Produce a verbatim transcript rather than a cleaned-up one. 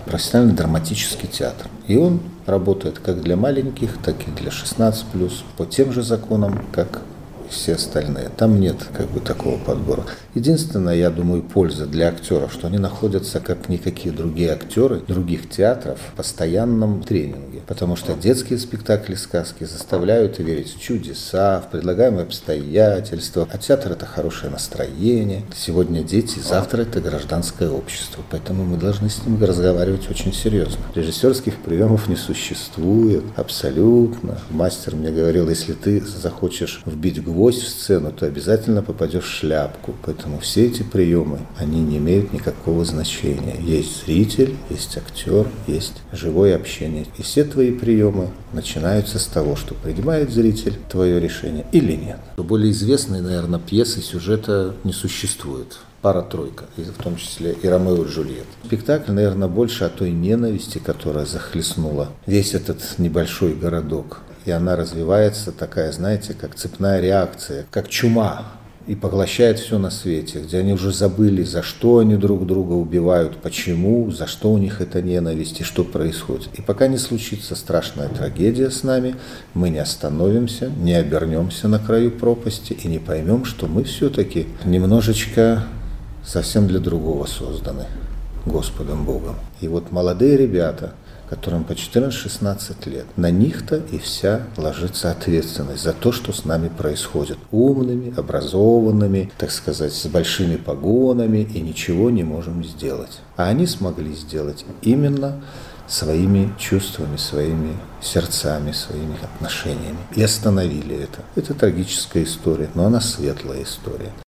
профессиональный драматический театр. И он работает как для маленьких, так и для шестнадцати плюс, по тем же законам, как все остальные. Там нет как бы такого подбора. Единственное, я думаю, польза для актеров, что они находятся, как никакие другие актеры других театров, в постоянном тренинге. Потому что детские спектакли, сказки заставляют верить в чудеса, в предлагаемые обстоятельства. А театр – это хорошее настроение. Сегодня дети, завтра это гражданское общество. Поэтому мы должны с ними разговаривать очень серьезно. Режиссерских приемов не существует абсолютно. Мастер мне говорил, если ты захочешь вбить гвоздь в сцену, то обязательно попадешь в шляпку. Поэтому все эти приемы, они не имеют никакого значения. Есть зритель, есть актер, есть живое общение. И все твои приемы начинаются с того, что принимает зритель твое решение или нет. Более известной, наверное, пьесы сюжета не существует. Пара-тройка, в том числе и Ромео и Джульетта. Спектакль, наверное, больше о той ненависти, которая захлестнула весь этот небольшой городок. И она развивается такая, знаете, как цепная реакция, как чума, и поглощает все на свете, где они уже забыли, за что они друг друга убивают, почему, за что у них эта ненависть и что происходит. И пока не случится страшная трагедия с нами, мы не остановимся, не обернемся на краю пропасти и не поймем, что мы все-таки немножечко совсем для другого созданы Господом Богом. И вот молодые ребята, которым по четырнадцать-шестнадцать лет, на них-то и вся ложится ответственность за то, что с нами происходит. Умными, образованными, так сказать, с большими погонами, и ничего не можем сделать. А они смогли сделать именно своими чувствами, своими сердцами, своими отношениями. И остановили это. Это трагическая история, но она светлая история.